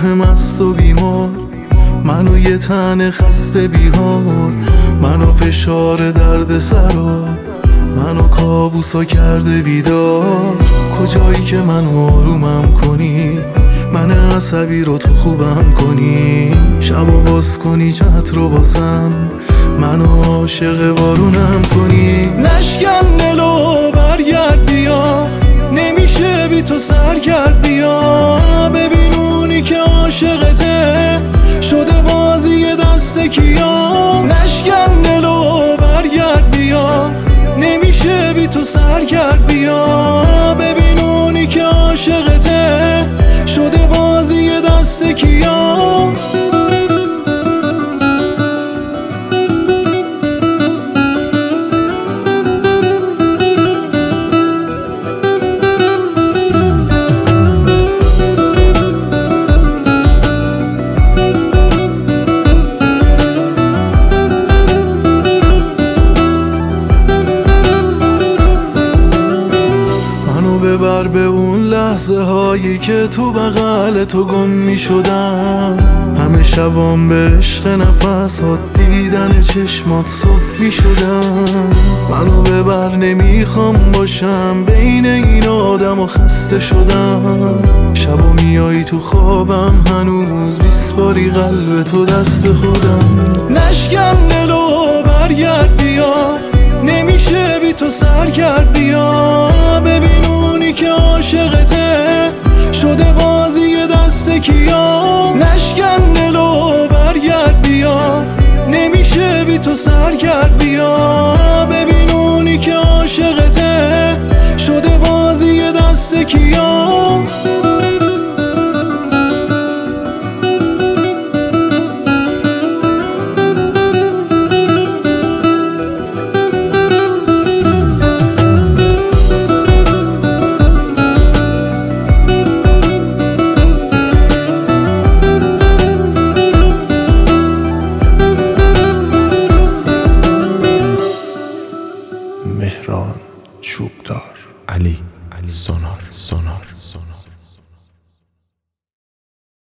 روح مست و بیمار، منو یه تن خسته بیهار، منو فشار درد سرا، منو کابوسا کرده بیدار. کجایی که من آرومم کنی، من عصبی رو تو خوبم کنی، شبا باز کنی چت رو باسم، منو عاشق بارونم کنی. نشکن دلو برگرد بیا، نمیشه بی تو سر کرد بیا. ببین اونی که عاشقته شده بازی دست کیا. نشکن دلو برگرد بیا، نمیشه بی تو سر کرد بیا. ببین اونی که عاشقته شده بازی دست کیا. ببر به اون لحظه هایی که تو بغل تو گم می شدم، همه شبام به عشق نفسات دیدن چشمات صبح می شدم. منو ببر نمیخوام باشم بین این آدم و خسته شدم. شبا میایی تو خوابم هنوز 20 باری قلب تو دست خودم. نشکن دلو برگرد بیا، نمیشه بی تو سر کرد بیا. ببین اونی که عاشقته شده بازی دست کیا. نشکن دلو برگرد بیا، نمیشه بی تو سر کرد بیا.